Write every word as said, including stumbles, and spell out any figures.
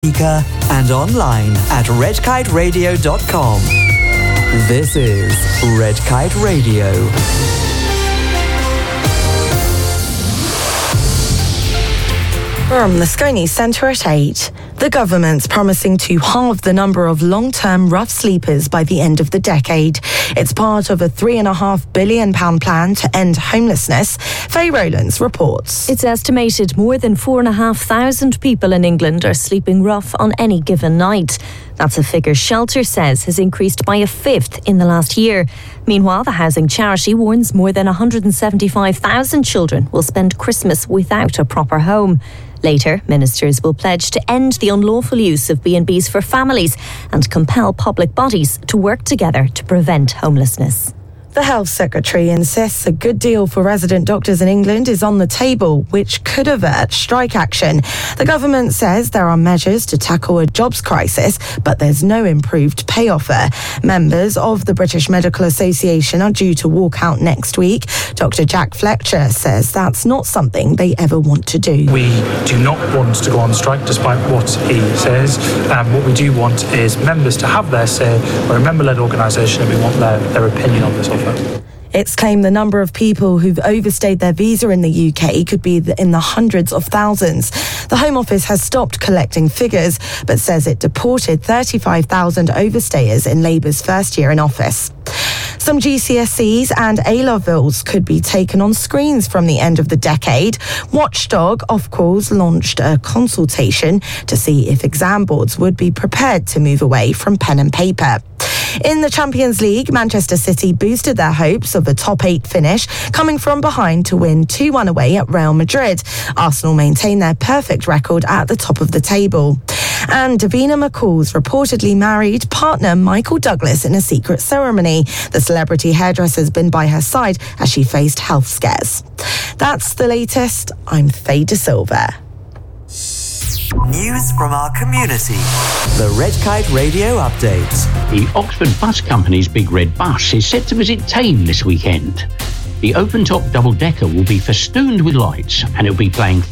Speaker and online at red kite radio dot com. This is Red Kite Radio. From the Sky News Centre at eight. The government's promising to halve the number of long-term rough sleepers by the end of the decade. It's part of a three point five billion pounds plan to end homelessness. Faye Rowlands reports. It's estimated more than four thousand five hundred people in England are sleeping rough on any given night. That's a figure Shelter says has increased by a fifth in the last year. Meanwhile, the housing charity warns more than one hundred seventy-five thousand children will spend Christmas without a proper home. Later, ministers will pledge to end the unlawful use of B and Bs for families and compel public bodies to work together to prevent homelessness. The Health Secretary insists a good deal for resident doctors in England is on the table, which could avert strike action. The government says there are measures to tackle a jobs crisis, but there's no improved pay offer. Members of the British Medical Association are due to walk out next week. Doctor Jack Fletcher says that's not something they ever want to do. We do not want to go on strike, despite what he says. Um, what we do want is members to have their say. We're a member-led organisation and we want their, their opinion on this offer. It's claimed the number of people who've overstayed their visa in the U K could be in the hundreds of thousands. The Home Office has stopped collecting figures, but says it deported thirty-five thousand overstayers in Labour's first year in office. Some G C S Es and A-levels could be taken on screens from the end of the decade. Watchdog Ofquals launched a consultation to see if exam boards would be prepared to move away from pen and paper. In the Champions League, Manchester City boosted their hopes of a top eight finish, coming from behind to win two one away at Real Madrid. Arsenal maintain their perfect record at the top of the table. And Davina McCall's reportedly married partner Michael Douglas in a secret ceremony. The celebrity hairdresser's been by her side as she faced health scares. That's the latest. I'm Faye De Silva. News from our community. The Red Kite Radio Update. The Oxford Bus Company's Big Red Bus is set to visit Thame this weekend. The open-top double-decker will be festooned with lights and it'll be playing